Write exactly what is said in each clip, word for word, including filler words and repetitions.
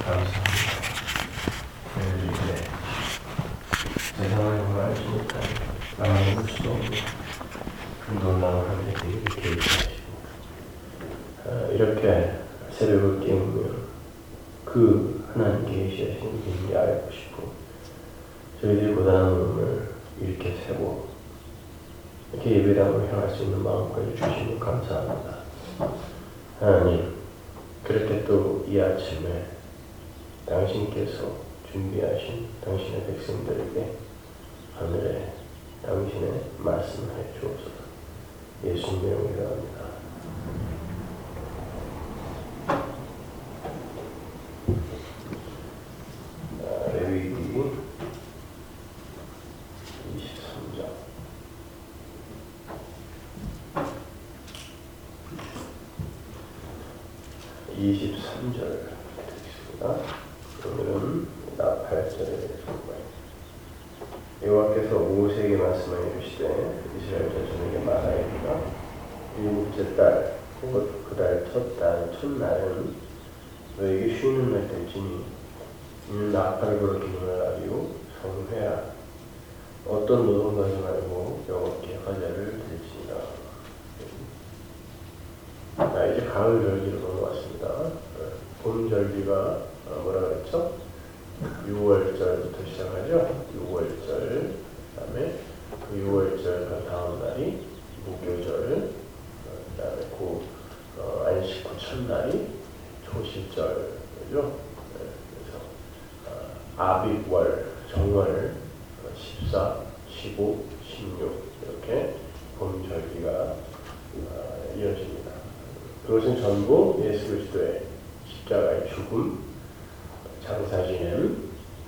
감사합니다. 오늘 이제 세상을 정말 주니까 나눠볼 수도 없는 그 놀라운 하나님께 이렇게 해주시고 아, 이렇게 새벽을 깨우며 그 하나님 계시하신 분이 알고 싶고 저희들이 고단한 몸을 이렇게 세고 이렇게 예배당으로 향할 수 있는 마음까지 주시면 감사합니다. 하나님, 그렇게 또 이 아침에 당신께서 준비하신 당신의 백성들에게 하늘에 당신의 말씀해 주옵소서. 예수님 이름으로 기도합니다. 레위기 이십삼 장 이십삼 절 text입니다. 그러면 나 팔 절에 정말 여호와께서 모세에게 말씀하여 이르시되 이스라엘 자손에게 말하여라. 일곱째 달 곧 그 달 첫 달 첫날은 너에게 쉬는 날 될지니 이는 나팔을 불어 기능을 하리요 성회라. 어떤 노동도 하지 말고 여호와께 화제를 드릴지니라. 자, 이제 가을 절기로 넘어왔습니다. 봄 절기가 뭐라 그랬죠? 유월절부터 시작하죠. 유월절, 그 다음에 그 유월절 그 다음 날이 무교절, 그 다음에 그 어, 안식 후 첫날이 초실절이죠. 네, 그래서 어, 아빅월, 정월, 십사, 십오, 십육 이렇게 봄 절기가 어, 이어집니다. 그것은 전부 예수 그리스도의 십자가의 죽음, 장사 지냄,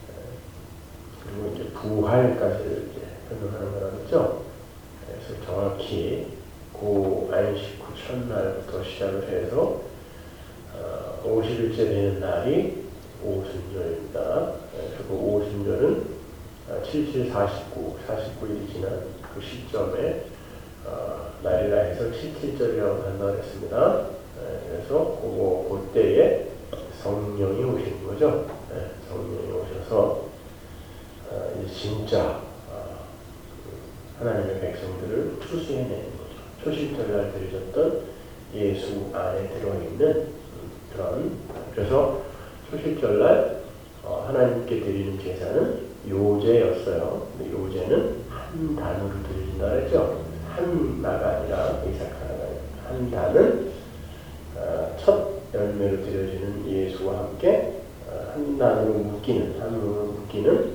그리고 이제 부활까지를 이제 설명하는 거라 그랬죠. 그래서 정확히 그 안식 후 첫날부터 시작을 해서 어, 오십 일째 되는 날이 오순절입니다. 그래서 그 오순절은 칠칠 사십구, 사십구 일이 지난 그 시점에 어, 날이라 해서 칠칠절이라고 한다고 했습니다. 그래서 그거 그때에 성령이 오시는 거죠. 네, 성령이 오셔서 어, 이제 진짜 어, 하나님의 백성들을 추수해내는 거죠. 초실절날 드려졌던 예수 안에 들어있는 그런, 그래서 초실절날 어, 하나님께 드리는 제사는 요제였어요. 근데 요제는 한 단으로 드려진다 그랬죠. 한 나가 아니라 이삭하나가 한 단은 어, 첫 열매로 드려지는 예수와 함께 어, 한 단으로 묶이는 한으로 묶이는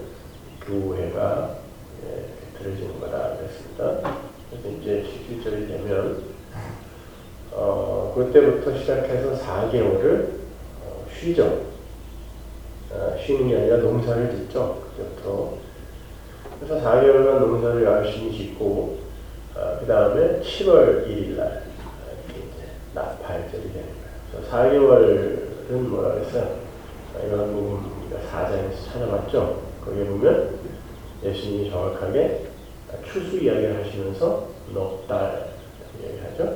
교회가 예, 드려지는 거다 그랬습니다. 그래서 이제 십칠절이 되면 어, 그때부터 시작해서 사 개월을 어, 쉬죠. 어, 쉬는 게 아니라 농사를 짓죠. 그때부터. 그래서 사 개월간 농사를 열심히 짓고 어, 그 다음에 칠월 일일날 나팔절이 되는 거예요. 사 개월은 뭐라 그랬어요? 이거 한번 우리가 사 장에서 찾아봤죠? 거기에 보면 예수님이 정확하게 추수 이야기를 하시면서 넉 달 이야기하죠?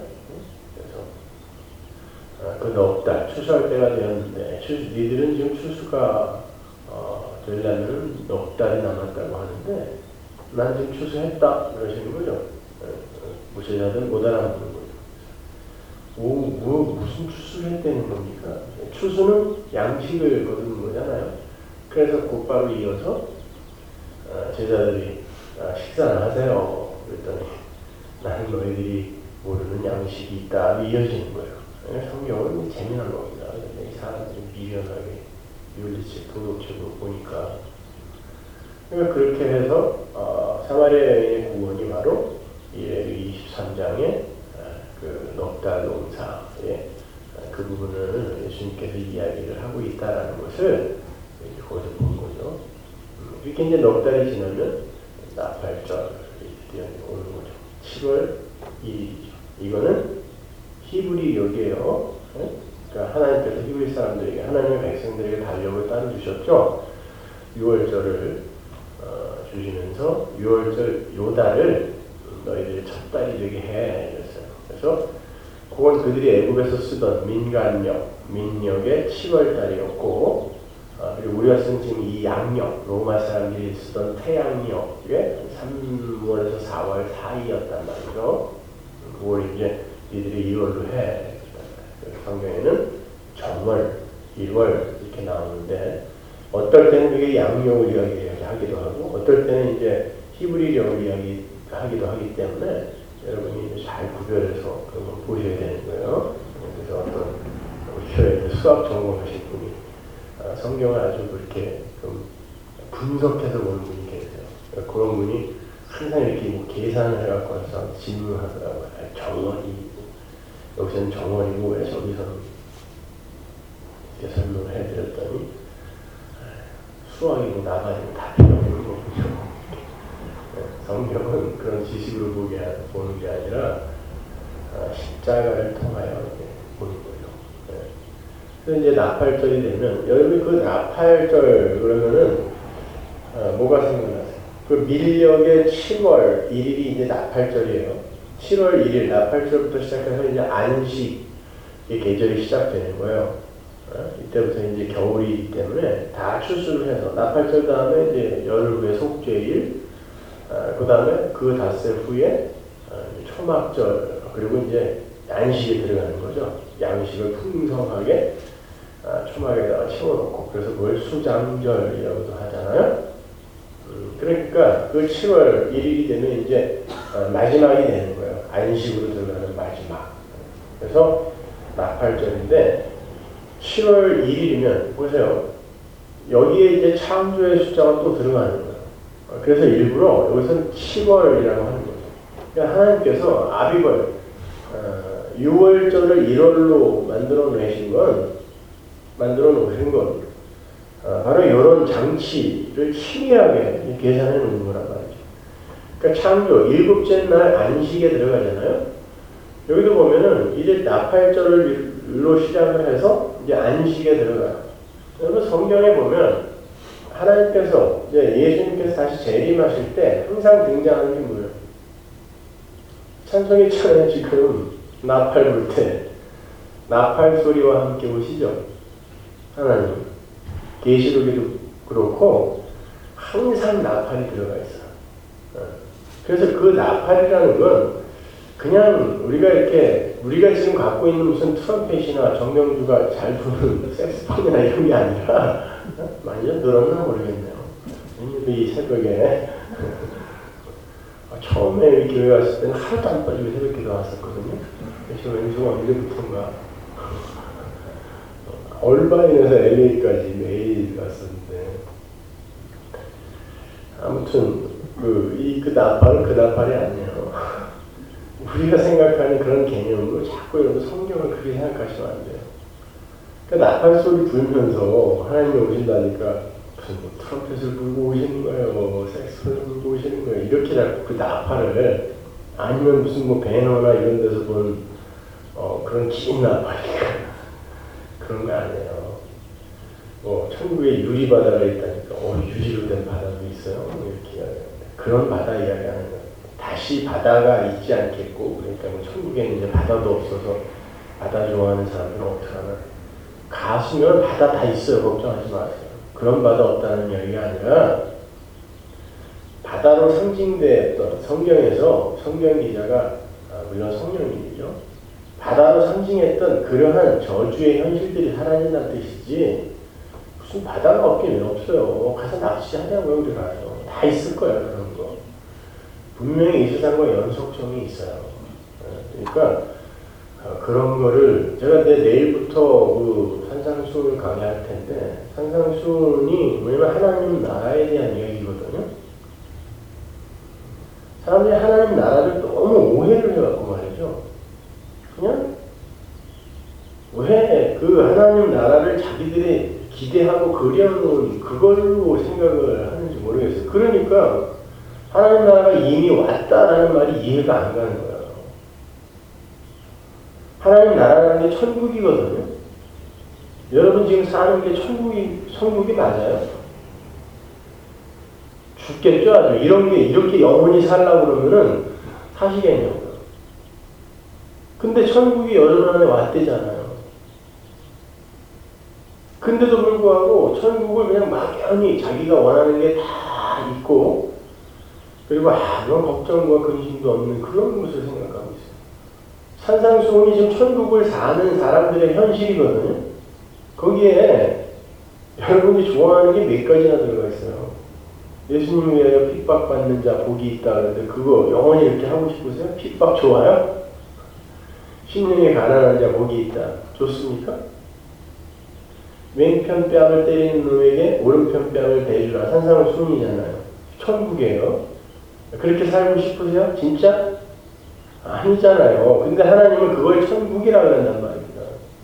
그래서 그 넉 달, 추수할 때가 되었는데 추수, 니들은 지금 추수가 어, 되려면 넉 달이 남았다고 하는데 난 지금 추수했다 그러시는 거죠? 무시자들은 못 알아보는 거죠. 오, 뭐, 무슨 추수를 했다는 겁니까? 추수는 양식을 거두는 거잖아요. 그래서 곧바로 이어서 어, 제자들이 아, 식사를 하세요. 그랬더니 나는 너희들이 모르는 양식이 있다. 이어지는 거예요. 성경은 재미난 겁니다. 이 사람들이 미련하게 윤리책, 도덕책으로 보니까 그러니까 그렇게 해서 어, 사마리아 여인의 구원이 바로 이 이십삼 장의 그 넉 달 농사의 그 부분을 예수님께서 이야기를 하고 있다라는 것을 거기서 본 거죠. 이렇게 이제 넉 달이 지나면 나팔절이 오는 거죠. 칠월 일일이죠. 이거는 히브리 역이에요. 그러니까 하나님께서 히브리 사람들에게, 하나님의 백성들에게 달력을 따로 주셨죠. 유월절을 어, 주시면서 유월절 요 달을 너희들의 첫 달이 되게 해 이랬어요. 그래서 그건 그들이 애굽에서 쓰던 민간력, 민력의 칠월 달이었고 어, 그리고 우리가 쓰는 지금 이 양력, 로마 사람들이 쓰던 태양력에 삼월에서 사월 사이였단 말이죠. 그걸 이제 이들이 이월로 해. 성경에는 정월, 일월 이렇게 나오는데 어떨 때는 그게 양력을 이야기하기도 하고 어떨 때는 이제 히브리력을 이야기하기도 하기 때문에 여러분이 잘 구별해서 그런 걸 보셔야 되는 거예요. 그래서 어떤 우리 교회에서 수학 전공하신 분이 성경을 아주 그렇게 좀 분석해서 보는 분이 계세요. 그런 분이 항상 이렇게 뭐 계산을 해갖고 와서 질문하더라고요. 정월이 여기서는 정월이고 왜 저기서는 이렇게 설명을 해드렸더니 수학이고 나가지고 다 필요 없는 거군요. 성경은 그런 지식으로 보게 보는 게 아니라 십자가를 통하여 보는 거죠. 그래서 이제 나팔절이 되면 여러분이 그 나팔절 그러면은 어, 뭐가 생각나세요? 그 밀력의 칠월 일일이 이제 나팔절이에요. 칠월 일일 나팔절부터 시작해서 이제 안식의 계절이 시작되는 거예요. 어? 이때부터 이제 겨울이기 때문에 다 추수를 해서 나팔절 다음에 이제 열흘 후에 속죄일, 어, 그 다음에 그 닷새 후에 어, 초막절 그리고 이제 안식에 들어가는 거죠. 양식을 풍성하게 어, 초막에다가 채워놓고 그래서 그걸 수장절이라고도 하잖아요. 음, 그러니까 그 칠월 일일이 되면 이제 어, 마지막이 되는 거예요. 안식으로 들어가는 마지막. 그래서 나팔절인데 칠월 일일이면 보세요. 여기에 이제 창조의 숫자가 또 들어가는 거예요. 그래서 일부러 여기서는 칠월이라고 하는 거죠. 그러니까 하나님께서 아비벌 어, 유월절을 일월로 만들어 내신 건 만들어 놓으신 건 어, 바로 이런 장치를 치밀하게 계산해 놓은 거란 말이죠. 그러니까 창조 일곱째 날 안식에 들어가잖아요. 여기도 보면은 이제 나팔절로 시작을 해서 이제 안식에 들어가요. 여러분 성경에 보면 하나님께서 이제 예수님께서 다시 재림하실 때 항상 등장하는 게 뭐예요? 찬송이 처음에 지금 나팔 불 때 나팔 소리와 함께 오시죠. 하나님 계시록에도 그렇고 항상 나팔이 들어가 있어요. 그래서 그 나팔이라는 건 그냥 우리가 이렇게 우리가 지금 갖고 있는 무슨 트럼펫이나 정명주가 잘 부는 색스폰이나 이런 게 아니라 많이 늘었나 모르겠네요. 이 새벽에 처음에 이 교회 왔을 때는 하루도 안 빠지고 새벽 기도 왔었거든요. 그래서 왠지 언제부턴가 얼바인에서 엘에이까지 매일 갔었는데 아무튼 그 이 그 나팔은 그 나팔이 아니에요. 우리가 생각하는 그런 개념으로 자꾸 여러분 성경을 그렇게 생각하시면 안 돼요. 그러니까 나팔 소리 불면서 하나님이 오신다니까 무슨 뭐 트럼펫을 불고 오시는 거예요, 뭐 색소폰을 불고 오시는 거예요. 이렇게 자꾸 그 나팔을 아니면 무슨 뭐 배너나 이런 데서 본 어, 그런 긴 나팔이니까 그런 거 아니에요. 뭐 천국에 유리 바다가 있다니까 어 유리로 된 바다도 있어요. 이렇게 이야기하는데 그런 바다 이야기하는 거예요. 다시 바다가 있지 않겠고 그러니까 뭐 천국에는 이제 바다도 없어서 바다 좋아하는 사람들은 어떡하나. 가수면 바다 다 있어요. 걱정하지 마세요. 그런 바다 없다는 이야기가 아니라 바다로 상징되었던 성경에서 성경 기자가 아, 물론 성령님이죠. 바다로 상징했던 그러한 저주의 현실들이 사라진다는 뜻이지 무슨 바다가 없긴 왜 없어요. 가서 낚시하자고요. 우리가 다 있을 거야. 그런 거. 분명히 이 세상과 연속성이 있어요. 그러니까 그런 거를 제가 내 내일부터 그 산상수훈을 강의할 텐데 산상수훈이 뭐냐면 하나님 나라에 대한 이야기거든요. 사람들이 하나님 나라를 너무 오해를 해갖고 말이죠. 그냥 왜 그 하나님 나라를 자기들이 기대하고 그려놓은 그걸로 생각을 하는지 모르겠어요. 그러니까 하나님 나라가 이미 왔다라는 말이 이해가 안 가는 거예요. 하나님 나라라는 게 천국이거든요. 여러분 지금 사는 게 천국이, 천국이 맞아요? 죽겠죠, 아주. 이런 게, 이렇게 영원히 살라고 그러면은 사시겠냐고요. 근데 천국이 여러분 안에 왔대잖아요. 근데도 불구하고 천국을 그냥 막연히 자기가 원하는 게 다 있고 그리고 아무런 걱정과 근심도 없는 그런 것을 생각하고 있어요. 산상수훈이 지금 천국을 사는 사람들의 현실이거든요. 거기에 여러분이 좋아하는 게 몇 가지나 들어가 있어요. 예수님 위하여 핍박받는 자 복이 있다 그러는데 그거 영원히 이렇게 하고 싶으세요? 핍박 좋아요? 심령에 가난한 자 복이 있다. 좋습니까? 왼편 뺨을 때리는 놈에게 오른편 뺨을 대주라. 산상수훈이잖아요. 천국이에요. 그렇게 살고 싶으세요? 진짜? 아니잖아요. 근데 하나님은 그걸 천국이라고 한단 말입니다.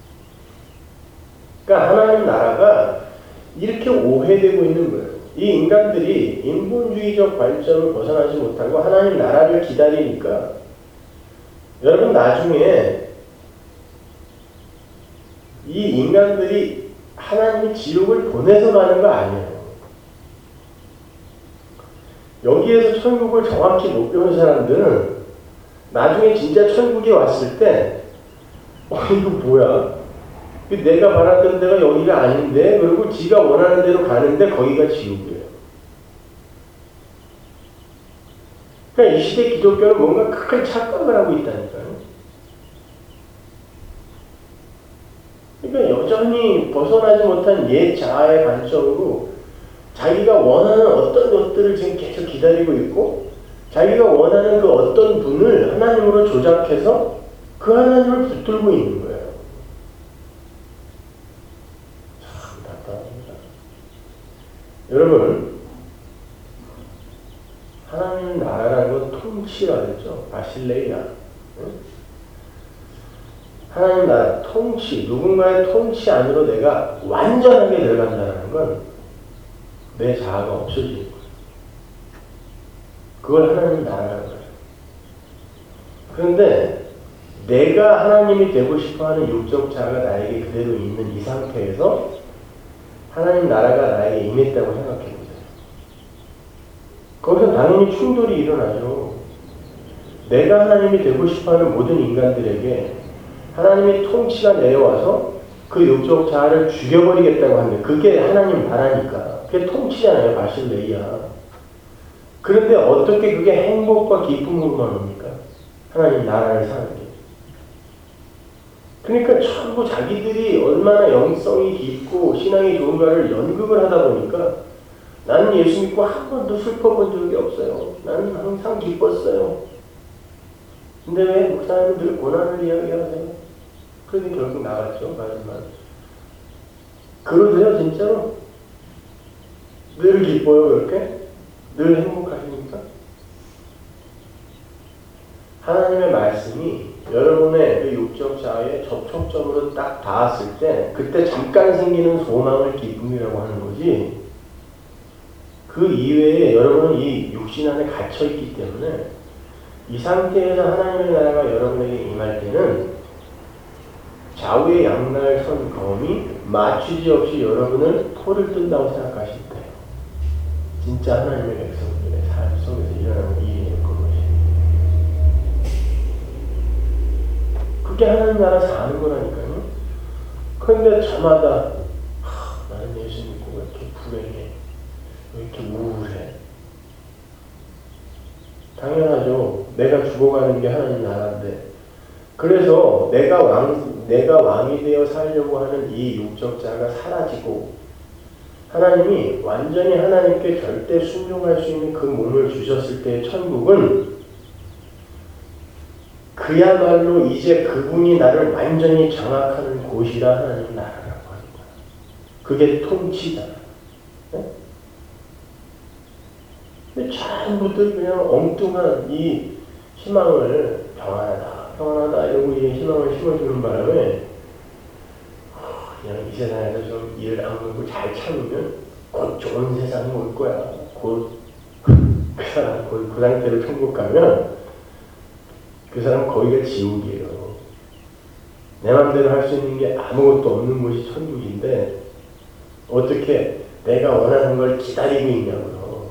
그러니까 하나님 나라가 이렇게 오해되고 있는 거예요. 이 인간들이 인본주의적 관점을 벗어나지 못하고 하나님 나라를 기다리니까 여러분 나중에 이 인간들이 하나님이 지옥을 보내서 가는 거 아니에요. 여기에서 천국을 정확히 못 배운 사람들은 나중에 진짜 천국에 왔을 때 어, 이거 뭐야? 내가 바랐던 데가 여기가 아닌데 그리고 지가 원하는 대로 가는데 거기가 지옥이에요. 그러니까 이 시대 기독교는 뭔가 큰 착각을 하고 있다니까요. 그러니까 여전히 벗어나지 못한 옛 자아의 관점으로 자기가 원하는 어떤 것들을 지금 계속 기다리고 있고 자기가 원하는 그 어떤 분을 하나님으로 조작해서 그 하나님을 붙들고 있는 거예요. 참 답답합니다. 여러분, 하나님 나라라는 건 통치라 그랬죠. 바실레이아. 하나님 나라, 통치, 누군가의 통치 안으로 내가 완전하게 들어간다는 건 내 자아가 없어지는 거예요. 그걸 하나님 나라라고 해요. 그런데 내가 하나님이 되고 싶어하는 육적 자아가 나에게 그대로 있는 이 상태에서 하나님 나라가 나에게 임했다고 생각해 보세요. 거기서 당연히 충돌이 일어나죠. 내가 하나님이 되고 싶어하는 모든 인간들에게 하나님의 통치가 내려와서 그 육적 자아를 죽여버리겠다고 하는데 그게 하나님 나라니까. 그게 통치잖아요. 바실레이아. 그런데 어떻게 그게 행복과 기쁨으로만 옵니까? 하나님 나라를 사는 게. 그러니까 전부 자기들이 얼마나 영성이 깊고 신앙이 좋은가를 연극을 하다 보니까 나는 예수 믿고 한 번도 슬퍼본 적이 없어요. 나는 항상 기뻤어요. 근데 왜 목사님은 늘 고난을 이야기하세요? 그런데 결국 나갔죠. 마지막. 그러세요 진짜로? 늘 기뻐요 그렇게? 늘 행복하십니까? 하나님의 말씀이 여러분의 그 육적 자아의 접촉점으로 딱 닿았을 때 그때 잠깐 생기는 소망을 기쁨이라고 하는 거지 그 이외에 여러분은 이 육신 안에 갇혀있기 때문에 이 상태에서 하나님의 나라가 여러분에게 임할 때는 좌우의 양날 선 검이 맞추지 없이 여러분을 포를 뜬다고 생각하실 때 진짜 하나님의 백성들의 삶 속에서 일어나는 일이에요. 그것이. 그게 하나님 나라 사는 거라니까요. 그런데 저마다 하, 나는 예수 믿고 왜 이렇게 불행해? 왜 이렇게 우울해? 당연하죠. 내가 죽어가는 게 하나님 나라인데 그래서 내가 왕, 내가 왕이 되어 살려고 하는 이 육적 자가 사라지고 하나님이 완전히 하나님께 절대 순종할 수 있는 그 몸을 주셨을 때의 천국은 그야말로 이제 그분이 나를 완전히 장악하는 곳이라 하나님 나라라고 합니다. 그게 통치다. 네? 근데 전부들 그냥 엉뚱한 이 희망을 평안하다, 평안하다 이러고 이 희망을 심어주는 바람에 그냥 이 세상에서 좀 일을 악물고 잘 참으면 곧 좋은 세상이 올 거야. 곧 그 사람 그, 그 상태로 천국 가면 그 사람 거기가 지옥이에요. 내 맘대로 할 수 있는 게 아무것도 없는 곳이 천국인데 어떻게 내가 원하는 걸 기다리고 있냐고요.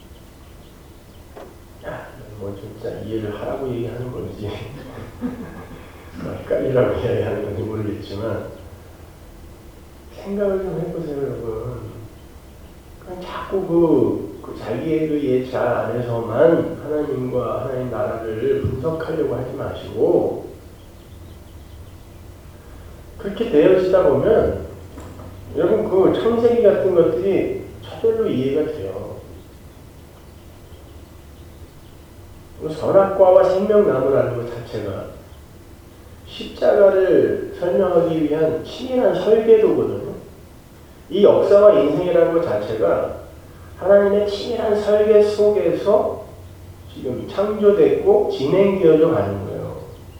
야, 뭐 진짜 이해를 하라고 얘기하는 건지 헷갈리라고 이야기하는 건지 모르겠지만 생각을 좀 해보세요, 여러분. 그냥 자꾸 그, 그 자기의 그 예차 안에서만 하나님과 하나님 나라를 분석하려고 하지 마시고, 그렇게 되어지다 보면 여러분 그 창세기 같은 것들이 저절로 이해가 돼요. 선악과와 생명나무라는 것 자체가 십자가를 설명하기 위한 치밀한 설계도거든요. 이 역사와 인생이라는 것 자체가 하나님의 치밀한 설계 속에서 지금 창조됐고 진행되어져 가는 거예요.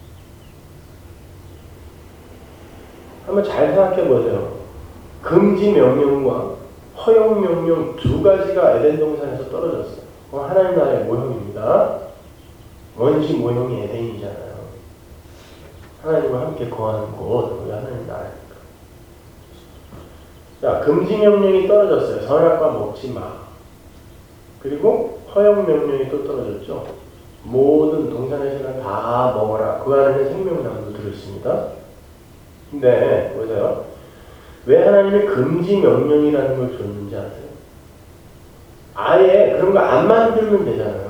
한번 잘 생각해 보세요. 금지 명령과 허용 명령 두 가지가 에덴 동산에서 떨어졌어요. 하나님 나라의 모형입니다. 원시 모형이 에덴이잖아요. 하나님과 함께 거하는 곳, 우리 하나님 나라니까. 자, 금지 명령이 떨어졌어요. 선악과 먹지 마. 그리고 허용 명령이 또 떨어졌죠. 모든 동산에서는 다 먹어라. 그 안에는 생명나무도 들어있습니다. 근데 보세요. 왜 하나님이 금지 명령이라는 걸 줬는지 아세요? 아예 그런 거 안 만들면 되잖아요.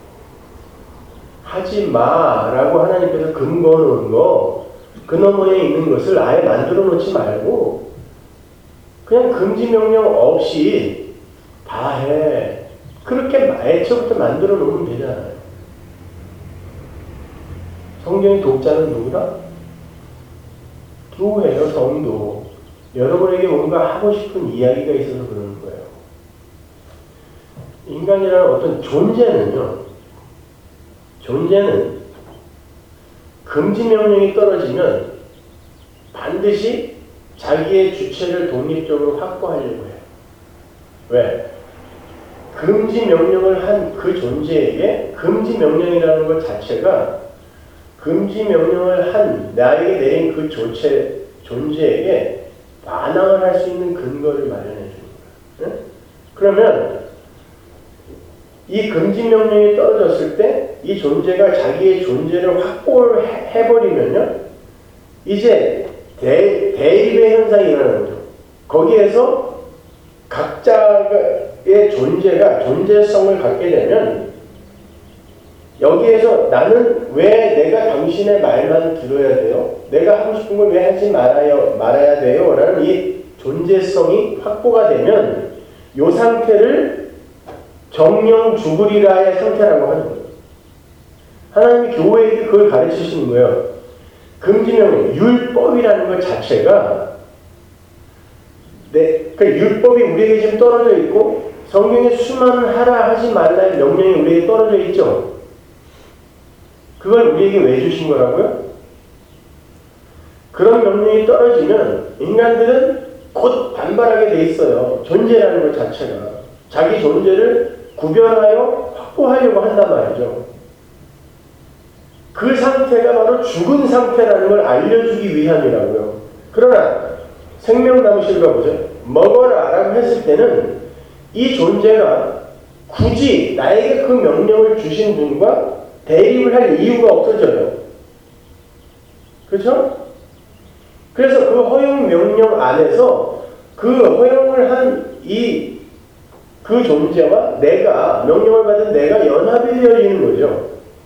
하지 마라고 하나님께서 근거 놓은 거, 그 너머에 있는 것을 아예 만들어 놓지 말고 그냥 금지 명령 없이 다 해. 그렇게 애초부터 만들어 놓으면 되잖아요. 성경의 독자는 누구다? 교회요, 성도. 여러분에게 뭔가 하고 싶은 이야기가 있어서 그러는 거예요. 인간이라는 어떤 존재는요, 존재는 금지 명령이 떨어지면 반드시 자기의 주체를 독립적으로 확보하려고 해요. 왜? 금지 명령을 한 그 존재에게 금지 명령이라는 것 자체가 금지 명령을 한 나에게 내린 그 조체, 존재에게 반항을 할 수 있는 근거를 마련해 주는 거예요. 네? 그러면 이 금지 명령이 떨어졌을 때 이 존재가 자기의 존재를 확보를 해버리면요, 이제 대, 대립의 현상이 일어나는 거죠. 거기에서 각자의 존재가 존재성을 갖게 되면 여기에서 나는 왜 내가 당신의 말만 들어야 돼요? 내가 하고 싶은 걸 왜 하지 말아야, 말아야 돼요? 라는 이 존재성이 확보가 되면 이 상태를 정령 죽으리라의 상태라고 하는 거예요. 하나님이 교회에게 그걸 가르치시는 거예요. 금지명령, 율법이라는 것 자체가 네, 그 율법이 우리에게 지금 떨어져 있고 성경에 수많은 하라 하지 말라의 명령이 우리에게 떨어져 있죠. 그걸 우리에게 왜 주신 거라고요? 그런 명령이 떨어지면 인간들은 곧 반발하게 돼 있어요. 존재라는 것 자체가. 자기 존재를 구별하여 확보하려고 한단 말이죠. 그 상태가 바로 죽은 상태라는 걸 알려주기 위함이라고요. 그러나 생명나무 실과 보세요. 먹어라 라고 했을 때는 이 존재가 굳이 나에게 그 명령을 주신 분과 대립을 할 이유가 없어져요. 그렇죠? 그래서 그 허용 명령 안에서 그 허용을 한 이 그 존재와 내가 명령을 받은 내가 연합이 되어지는 거죠.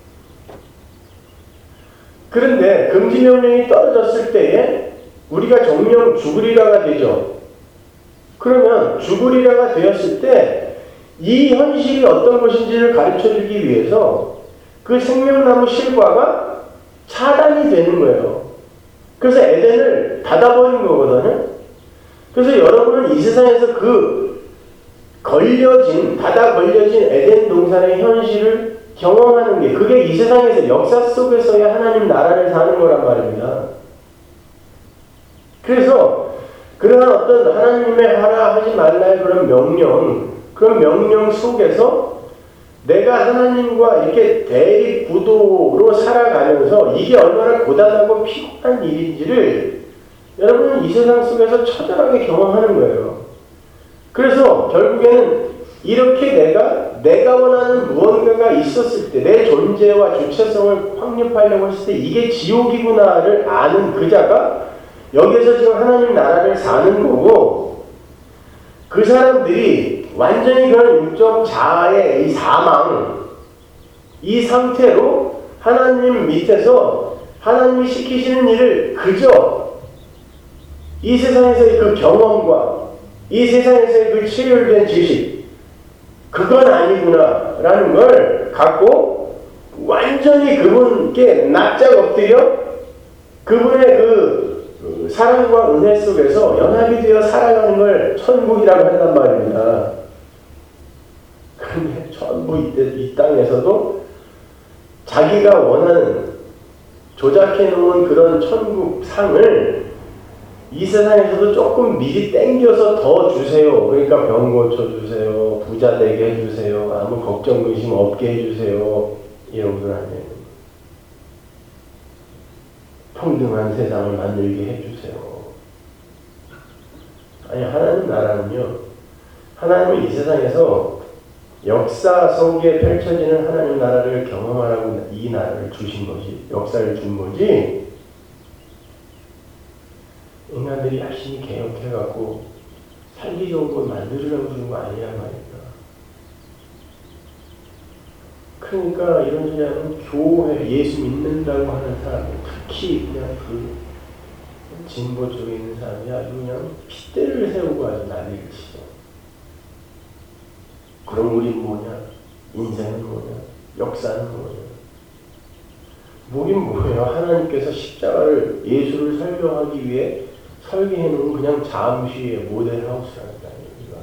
그런데 금지 명령이 떨어졌을 때에 우리가 정령 죽으리라가 되죠. 그러면 죽으리라가 되었을 때 이 현실이 어떤 것인지를 가르쳐주기 위해서 그 생명나무 실과가 차단이 되는 거예요. 그래서 에덴을 닫아버린 거거든요. 그래서 여러분은 이 세상에서 그 걸려진, 닫아 걸려진 에덴 동산의 현실을 경험하는 게, 그게 이 세상에서 역사 속에서의 하나님 나라를 사는 거란 말입니다. 그래서 그러한 어떤 하나님의 하라 하지 말라의 그런 명령, 그런 명령 속에서 내가 하나님과 이렇게 대립 구도로 살아가면서 이게 얼마나 고단하고 피곤한 일인지를 여러분은 이 세상 속에서 처절하게 경험하는 거예요. 그래서 결국에는 이렇게 내가 내가 원하는 무언가가 있었을 때, 내 존재와 주체성을 확립하려고 했을 때 이게 지옥이구나를 아는 그 자가 여기에서 지금 하나님 나라를 사는 거고, 그 사람들이 완전히 그런 육적 자아의 이 사망, 이 상태로 하나님 밑에서 하나님이 시키시는 일을 그저 이 세상에서의 그 경험과 이 세상에서의 그 체결된 지식, 그건 아니구나 라는 걸 갖고 완전히 그분께 납작 엎드려 그분의 그 사랑과 은혜 속에서 연합이 되어 살아가는 걸 천국이라고 한단 말입니다. 그런데 전부 이, 이 땅에서도 자기가 원하는 조작해 놓은 그런 천국 상을 이 세상에서도 조금 미리 땡겨서 더 주세요. 그러니까 병 고쳐주세요. 부자 되게 해주세요. 아무 걱정 의심 없게 해주세요. 이러고는 안 돼요. 평등한 세상을 만들게 해주세요. 아니, 하나님 나라는요, 하나님은 이 세상에서 역사 속에 펼쳐지는 하나님 나라를 경험하라고 이 나라를 주신 거지, 역사를 준 거지, 인간들이 열심히 개혁해갖고 살기 좋은 걸 만들으려고 주는 거 아니란 말입니다. 그러니까 이런 소리 하면 교회, 예수 믿는다고 하는 사람들, 특히 그냥 그 진보 쪽에 있는 사람이 아주 그냥 핏대를 세우고 아주 난리를 치죠. 그럼 우리 뭐냐? 인생은 뭐냐? 역사는 뭐냐? 뭐긴 뭐예요? 하나님께서 십자가를, 예수를 설명하기 위해 설계해 놓은 그냥 잠시의 모델하우스라는 게 아닙니다.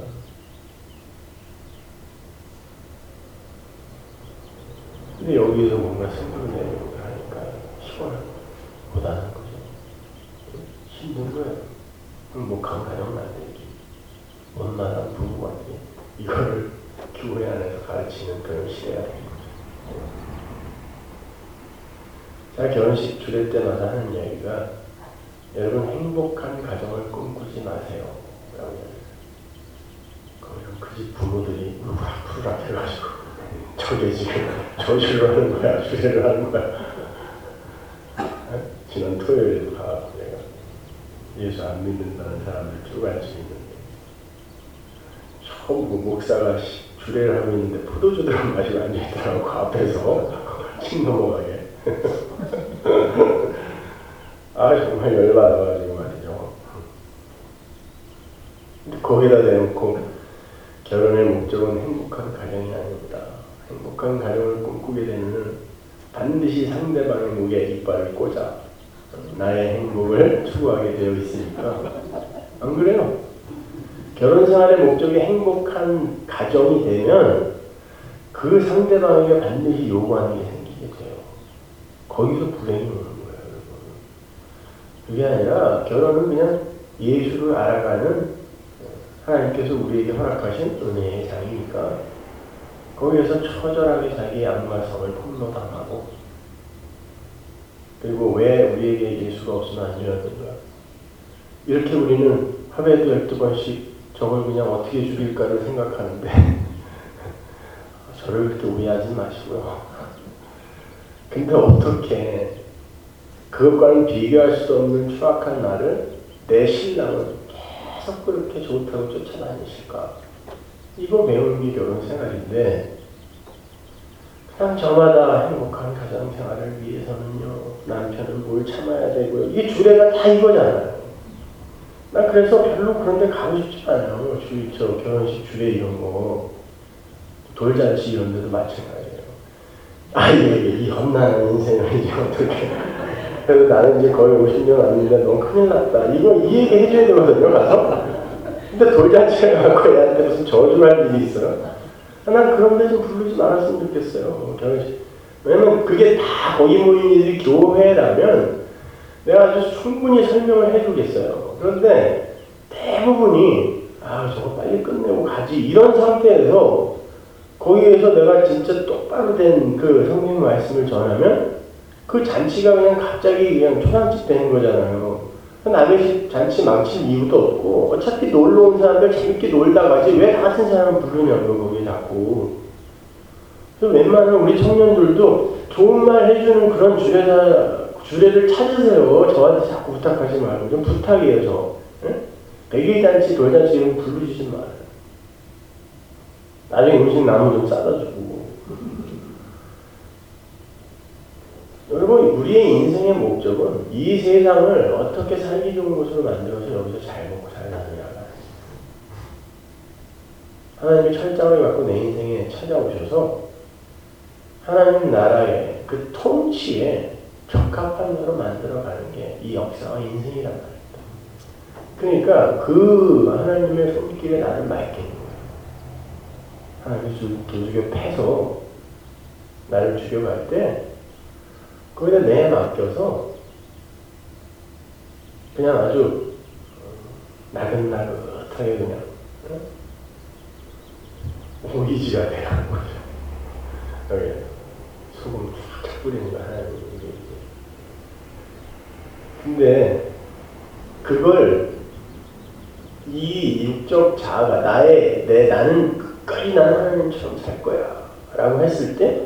근데 여기에서 뭔가 생각을 내려고 하니까 피곤한 거예요. 고단한 거죠. 힘든 거예요. 행복한 가정 만들기, 원만한 부부 관계, 이거를 교회 안에서 가르치는 그런 시대가 된 거죠. 제가 결혼식 주례 때마다 하는 이야기가, 여러분 행복한 가정을 꿈꾸지 마세요 라고 해요. 그러면 그 집 부모들이 우락부락 해가지고 저게 지금 저주를 하는 거야, 주례를 하는 거야. 지난 토요일에도 가서 내가 예수 안 믿는다는 사람들 쭉 앉혀 있는데, 처음 그 목사가 주례를 하고 있는데 포도주들을 마시고 앉아있더라고, 앞에서. 침 넘어가게. 아, 정말 열받아가지고 말이죠. 거기다 대놓고 결혼의 목적은 행복한 가정이 아닙니다. 행복한 가정을 꿈꾸게 되면 반드시 상대방의 목에 이빨을 꽂아 나의 행복을 추구하게 되어 있으니까. 안 그래요? 결혼 생활의 목적이 행복한 가정이 되면 그 상대방에게 반드시 요구하는 게 생기게 돼요. 거기서 불행이 오는 거예요. 그게 아니라 결혼은 그냥 예수를 알아가는 하나님께서 우리에게 허락하신 은혜의 장이니까 거기에서 처절하게 자기의 안마성을 폭로당하고, 그리고 왜 우리에게 예수가 없으면 안 되었는가, 이렇게 우리는 하루에도 열두 번씩 저걸 그냥 어떻게 죽일까를 생각하는데 저를 그렇게 오해하지 마시고요. 근데 어떻게 그것과는 비교할 수 없는 추악한 나를 내 신랑은 계속 그렇게 좋다고 쫓아다니실까? 이거 배우는 게 결혼 생활인데, 그냥 저마다 행복한 가정 생활을 위해서는요, 남편은 뭘 참아야 되고요. 이게 주례가 다 이거잖아요. 나 그래서 별로 그런 데 가고 싶지 않아요. 주, 저 결혼식 주례 이런 거, 돌잔치 이런 데도 마찬가지예요. 아이에게 이 험난한 인생을 이제 어떻게. 그래서 나는 이제 거의 오십 년 왔는데 너무 큰일 났다. 이거 이 얘기 해줘야 되거든요, 가서. 근데 돌잔치를 갖고 애한테 무슨 저주를 할 일이 있어요? 난 그런 데 좀 부르지 말았으면 좋겠어요, 결혼식. 왜냐면 그게 다 거기 모인 이들이 교회라면 내가 아주 충분히 설명을 해주겠어요. 그런데 대부분이, 아, 저거 빨리 끝내고 가지, 이런 상태에서 거기에서 내가 진짜 똑바로 된 그 성경 말씀을 전하면 그 잔치가 그냥 갑자기 그냥 초상집 되는 거잖아요. 남의 잔치 망칠 이유도 없고, 어차피 놀러 온 사람들 재밌게 놀다 가지 왜 같은 사람을 부르냐고 거기에 자꾸. 그래서 웬만한 우리 청년들도 좋은 말 해주는 그런 주례자 주례를 찾으세요. 저한테 자꾸 부탁하지 말고. 좀 부탁이에요, 저. 응? 백일잔치, 돌잔치 이런 거 부르시지 말아요. 나중에 음식 남으면 좀 싸다 주고. 여러분, 우리의 인생의 목적은 이 세상을 어떻게 살기 좋은 곳으로 만들어서 여기서 잘 먹고 잘 사느냐가. 하나님의 철장을 갖고 내 인생에 찾아오셔서 하나님 나라의 그 통치에 적합한 대로 만들어가는 게 이 역사와 인생이란 말입니다. 그러니까 그 하나님의 손길에 나를 맡기는 거예요. 하나님의 도둑에 패서 나를 죽여갈 때 거기다 내 맡겨서 그냥 아주 나긋나긋하게 그냥 오이지가 되라는 거죠. 여기 소금 쫙 뿌리는 거 하나님. 근데 그걸 이 육적 자아가 나의 내 나는 끝까지 나는 하나님처럼 살 거야 라고 했을 때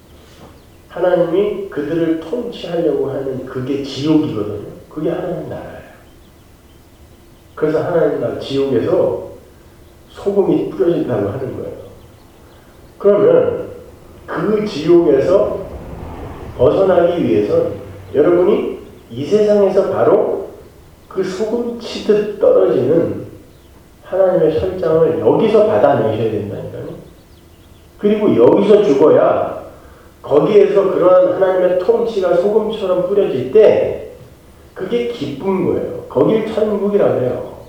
하나님이 그들을 통치하려고 하는 그게 지옥이거든요. 그게 하나님 나라예요. 그래서 하나님 나라 지옥에서 소금이 뿌려진다고 하는 거예요. 그러면 그 지옥에서 벗어나기 위해서 여러분이 이 세상에서 바로 그 소금 치듯 떨어지는 하나님의 설장을 여기서 받아내셔야 된다니까요. 그리고 여기서 죽어야 거기에서 그러한 하나님의 통치가 소금처럼 뿌려질 때 그게 기쁜 거예요. 거길 천국이라고 해요.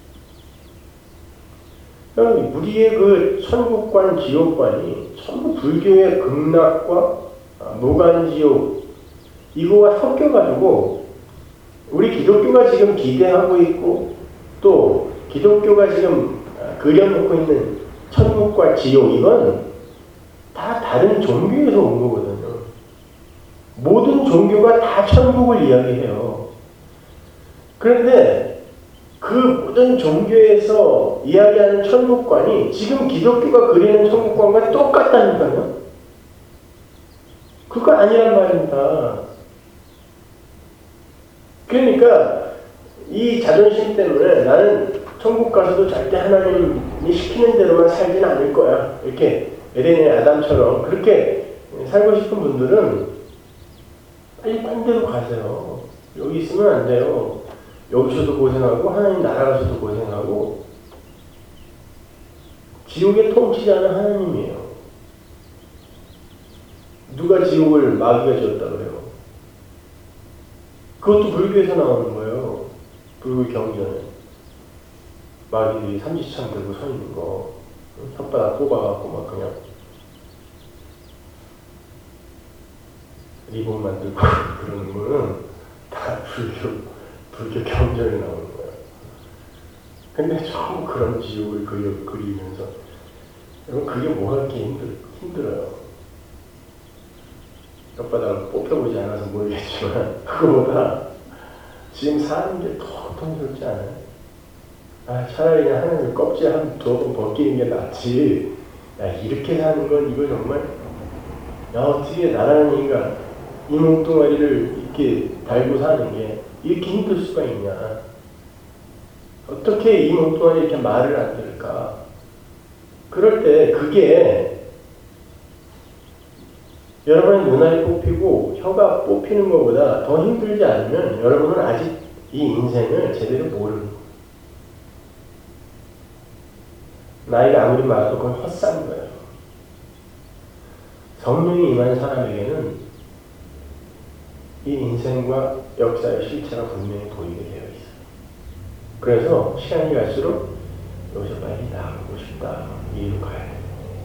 우리의 그 천국관, 지옥관이 전부 불교의 극락과 무간지옥 이거와 섞여가지고 우리 기독교가 지금 기대하고 있고 또 기독교가 지금 그려놓고 있는 천국과 지옥 이건 다 다른 종교에서 온 거거든요. 모든 종교가 다 천국을 이야기해요. 그런데 그 모든 종교에서 이야기하는 천국관이 지금 기독교가 그리는 천국관과 똑같다니까요. 그거 아니란 말입니다. 그러니까 이 자존심 때문에 나는 천국 가서도 절대 하나님이 시키는 대로만 살지는 않을 거야. 이렇게 에덴의 아담처럼 그렇게 살고 싶은 분들은 빨리 딴 데로 가세요. 여기 있으면 안 돼요. 여기서도 고생하고 하나님 나라 가서도 고생하고 지옥의 통치자는 하나님이에요. 누가 지옥을 마귀가 지었다고 그래요? 그것도 불교에서 나오는 거예요. 불교 경전에 마귀들이 삼지창 들고 서 있는 거 혓바닥 뽑아갖고 막 그냥 리본 만들고 그러는 거는 다 불교, 불교 경전에 나오는 거예요. 근데 전부 그런 지옥을 그려, 그리면서 여러분 그게 뭐가 그렇게 힘들, 힘들어요. 혓바닥을 뽑혀보지 않아서 모르겠지만 그거보다 지금 사는 게 더 통스럽지 않아요? 아, 차라리 그냥 하나님 껍질 한 두어 번 벗기는 게 낫지. 야, 이렇게 사는 건 이거 정말 야, 어떻게 나라는 인간 이 몸뚱아리를 이렇게 달고 사는 게 이렇게 힘들 수가 있냐. 어떻게 이 몸뚱아리 이렇게 말을 안 들을까. 그럴 때 그게 여러분의 눈알이 뽑히고 혀가 뽑히는 것보다 더 힘들지 않으면 여러분은 아직 이 인생을 제대로 모르는 거예요. 나이가 아무리 많아도 그건 헛산 거예요. 성령이 임한 사람에게는 이 인생과 역사의 실체가 분명히 보이게 되어 있어요. 그래서 시간이 갈수록 여기서 빨리 나가고 싶다. 이리로 가야 돼요.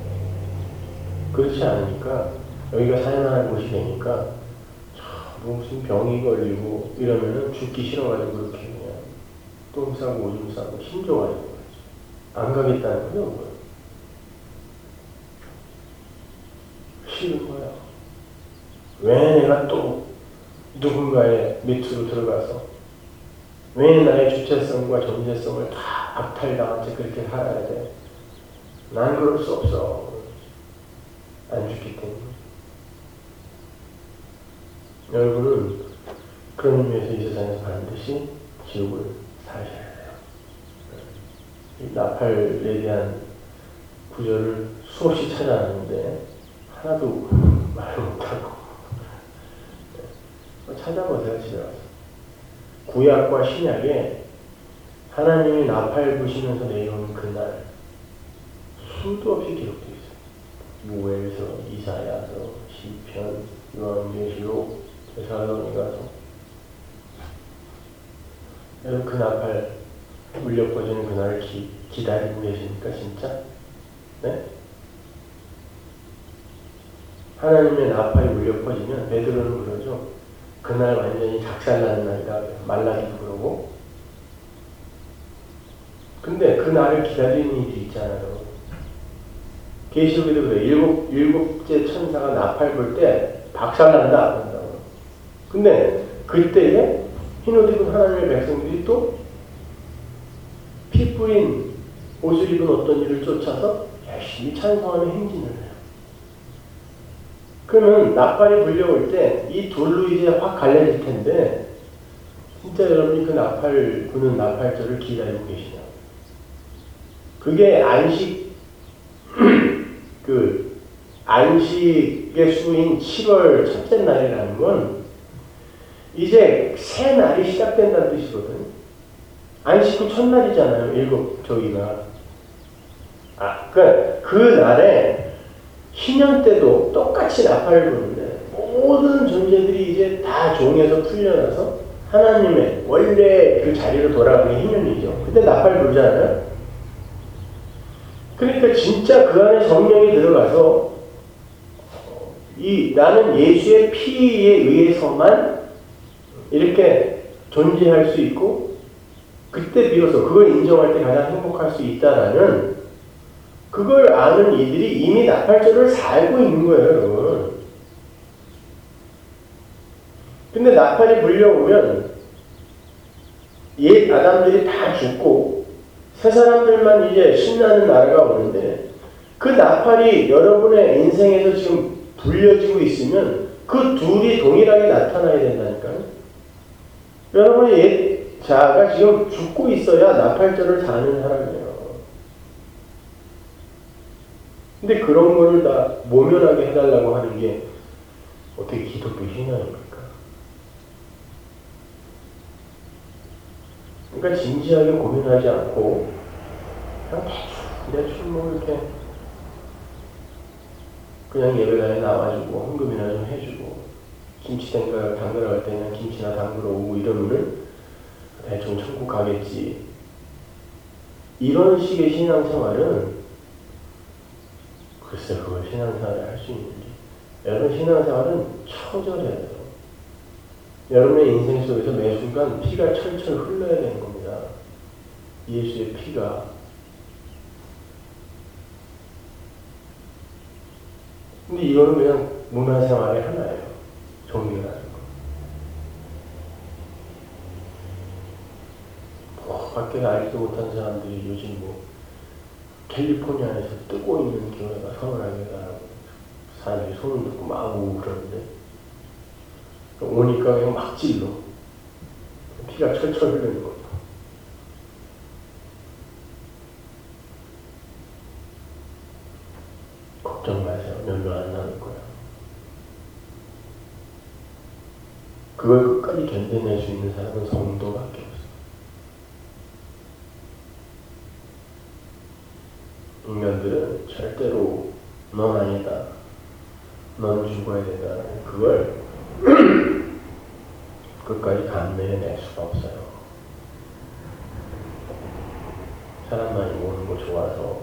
그렇지 않으니까 여기가 살만한 곳이 되니까 뭐 무슨 병이 걸리고 이러면은 죽기 싫어가지고 그렇게 그냥 똥 싸고 오줌 싸고 힘줘가지고 안 가겠다는 거죠. 뭐예요? 싫은 거야. 왜 내가 또 누군가의 밑으로 들어가서 왜 나의 주체성과 존재성을 다 박탈당한 채 그렇게 살아야 돼? 난 그럴 수 없어. 안 죽기 때문에. 여러분은 그런 의미에서 이 세상에서 반드시 지옥을 사셔야 돼요. 이 나팔에 대한 구절을 수없이 찾아왔는데 하나도 말을 못하고 찾아보세요. 집에 와서. 구약과 신약에 하나님이 나팔 부시면서 내려오는 그날 수도 없이 기록되어 있어요. 요엘서, 이사야서, 시편, 요한계시록, 데살로니가서. 여러분 그 나팔 울려 퍼지는 그날을 기, 기다리고 계십니까 진짜? 네? 하나님의 나팔이 울려 퍼지면 베드로는 그러죠. 그날 완전히 작살나는 날이다. 말라기도 그러고. 근데 그 날을 기다리는 일이 있잖아요. 계시록에도 그래. 일곱, 일곱째 천사가 나팔 불 때 박살난다. 그런다고. 근데 그때에 흰옷 입은 하나님의 백성들이 또 피 뿌린 옷을 입은 어떤 이를 쫓아서 열심히 찬송하며 행진을 해요. 그러면 나팔이 불려올 때 이 둘로 이제 확 갈라질 텐데 진짜 여러분이 그 나팔 부는 나팔절을 기다리고 계시냐? 그게 안식 그 안식의 수인 칠월 첫째 날이라는 건 이제 새 날이 시작된다는 뜻이거든. 안식 후 첫날이잖아요. 일곱 저기가. 아, 그, 그 날에 신년 때도 똑같이 나팔을 부는데 모든 존재들이 이제 다 종에서 풀려나서 하나님의 원래 그 자리로 돌아가는 게 희년이죠. 그때 나팔 불잖아요. 그러니까 진짜 그 안에 성령이 들어가서 이 나는 예수의 피에 의해서만 이렇게 존재할 수 있고 그때 비로소 그걸 인정할 때 가장 행복할 수 있다라는 그걸 아는 이들이 이미 나팔절을 살고 있는 거예요, 여러분. 근데 나팔이 불려오면 옛 아담들이 다 죽고 새 사람들만 이제 신나는 날가 오는데 그 나팔이 여러분의 인생에서 지금 불려지고 있으면 그 둘이 동일하게 나타나야 된다니까요. 여러분의 옛 자아가 지금 죽고 있어야 나팔절을 사는 사람이에요. 근데 그런 거를 다 모면하게 해달라고 하는 게 어떻게 기독교 신앙입니까? 그러니까 진지하게 고민하지 않고 그냥 대충 대충 뭐 이렇게 그냥 예배당에 나와주고 헌금이나 좀 해주고 김치 담그러, 담그러 갈 때는 김치나 담그러 오고 이러면은 대충 천국 가겠지. 이런 식의 신앙생활은 글쎄 그걸 신앙생활을 할 수 있는지. 여러분 신앙생활은 처절해야 돼요. 여러분의 인생 속에서 매 순간 피가 철철 흘러야 되는 겁니다. 예수의 피가. 근데 이거는 그냥 문화생활의 하나예요. 종교라는 거. 뭐, 밖에 알지도 못한 사람들이 요즘 뭐 캘리포니아에서 뜨고 있는 교회가 서울하게 가라고 사람들이 소문 듣고 막 오고 그러는데 오니까 그냥 막 찔러. 피가 철철 흐르는 겁니다. 걱정 마세요. 몇 명 안 남을 거야. 그걸 끝까지 견뎌낼 수 있는 사람은 성도밖에 없어요. 인간들은 절대로 넌 아니다. 넌 죽어야 된다. 그걸 끝까지 감내해낼 수가 없어요. 사람만이 오는 거 좋아서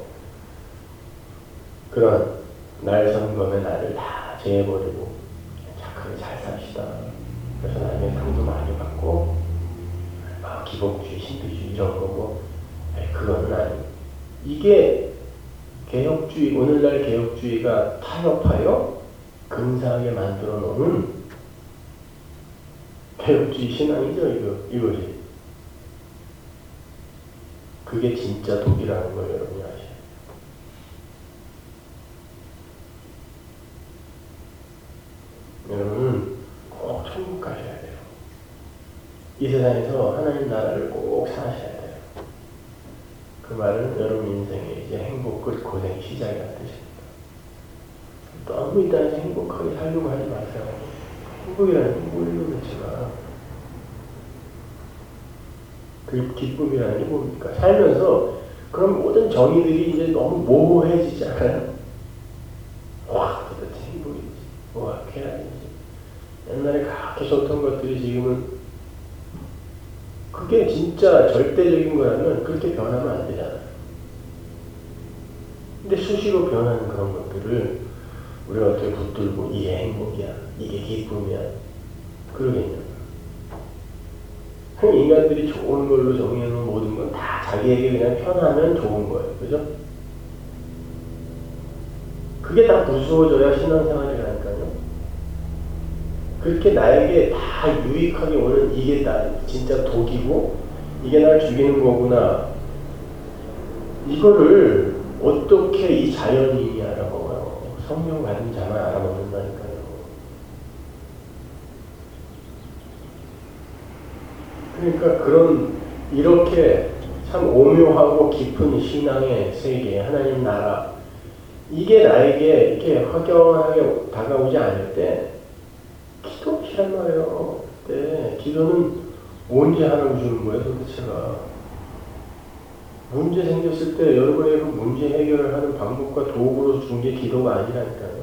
그런 날선검의 날을 다 제해버리고 착하게 잘 삽시다. 그래서 나중에 상도 많이 받고 막 기복주의, 신비주의 이런 거고 그건 아니. 이게 개혁주의, 오늘날 개혁주의가 타협하여 근사하게 만들어 놓은 개혁주의 신앙이죠, 이거, 이거지. 그게 진짜 독이라는 걸 여러분이 아셔야 돼요. 여러분은 꼭 천국 가셔야 돼요. 이 세상에서 하나님 나라를 꼭 사셔야 돼요. 그 말은 여러분 인생의 이제 행복 끝 고생 시작이라는 뜻입니다. 너무 이 땅에서 행복하게 살려고 하지 마세요. 행복이라는 게 뭘로 그렇지만 그 기쁨이라는 게 뭡니까? 살면서 그런 모든 정의들이 이제 너무 모호해지지 않아요? 와, 도대체 행복이지. 와, 쾌락이지. 옛날에 그렇게 좋던 것들이 지금은 그게 진짜 절대적인 거라면 그렇게 변하면 안 되잖아요. 근데 수시로 변하는 그런 것들을 우리가 어떻게 붙들고 이게 행복이야, 이게 기쁨이야, 그러겠냐. 그 인간들이 좋은 걸로 정의해놓은 모든 건 다 자기에게 그냥 편하면 좋은 거예요. 그죠? 그게 다 무서워져야 신앙생활이라니까요. 그렇게 나에게 다 유익하게 오는 이게 나 진짜 독이고 이게 날 죽이는 거구나. 이거를 어떻게 이 자연인이 알아먹어요? 성령 받은 자만 알아먹는다니까요. 그러니까 그런 이렇게 참 오묘하고 깊은 신앙의 세계, 하나님 나라 이게 나에게 이렇게 확연하게 다가오지 않을 때 기도 없이란 말이에요. 네, 기도는 언제 하라고 주는 거예요, 도대체가? 문제 생겼을 때 여러분의 그 문제 해결을 하는 방법과 도구로 준 게 기도가 아니라니까요.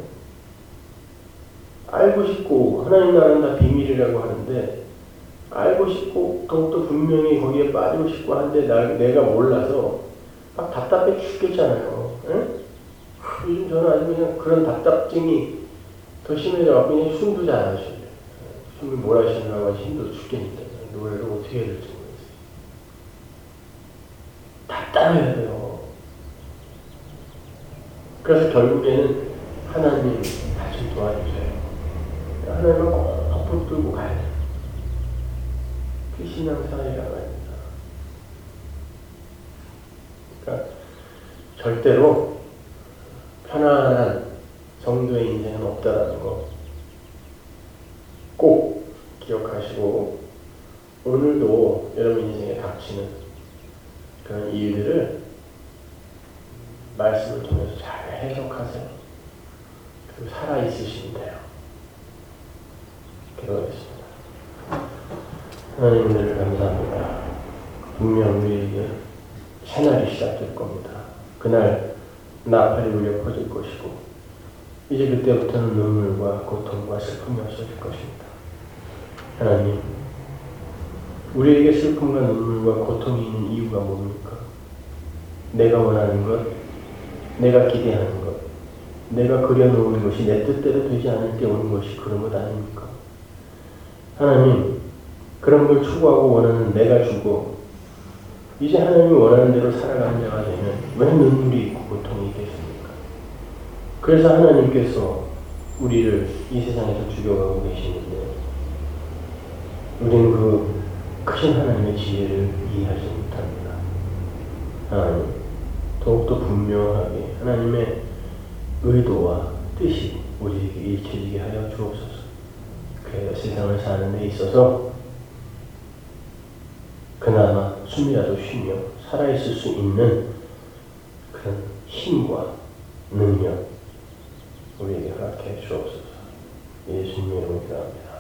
알고 싶고 하나님 나라는 다 비밀이라고 하는데 알고 싶고 더욱더 분명히 거기에 빠지고 싶고 한데 나, 내가 몰라서 막 답답해 죽겠잖아요. 응? 요즘 저는 아주 그냥 그런 답답증이 더 심해져서 그냥 숨도 잘 안 쉬어요. 숨을 몰아쉬느라고 힘들어 죽겠는데 노래를 어떻게 해야 될지 모르겠어요. 답답해야 돼요. 그래서 결국에는 하나님 다시 도와주세요. 하나님을 꼭 붙들고 가야 돼요. 그 신앙생활이라고 합니다. 그러니까 절대로 편안한 정도의 인생은 없다라는 거 꼭 기억하시고 오늘도 여러분 인생에 닥치는 그런 이유들을 말씀을 통해서 잘 해석하세요. 그리고 살아있으시면 돼요. 기도하겠습니다. 하나님들 감사합니다. 분명 우리에게 새날이 시작될 겁니다. 그날 나팔이 울려 퍼질 것이고 이제 그때부터는 눈물과 고통과 슬픔이 없어질 것입니다. 하나님, 우리에게 슬픔과 눈물과 고통이 있는 이유가 뭡니까? 내가 원하는 것, 내가 기대하는 것, 내가 그려놓은 것이 내 뜻대로 되지 않을 때 오는 것이 그런 것 아닙니까? 하나님, 그런 걸 추구하고 원하는 내가 주고 이제 하나님이 원하는 대로 살아가는 자가 되면 왜 눈물이 있고 고통이 있겠습니까? 그래서 하나님께서 우리를 이 세상에서 죽여가고 계시는데 우리는 그 크신 하나님의 지혜를 이해하지 못합니다. 하나님, 더욱더 분명하게 하나님의 의도와 뜻이 우리에게 읽혀지게 하여 주옵소서. 그래야 세상을 사는 데 있어서 그나마 숨이라도 쉬며 살아있을 수 있는 그런 힘과 능력 우리에게 허락해 주옵소서. 예수님의 이름으로 기도합니다.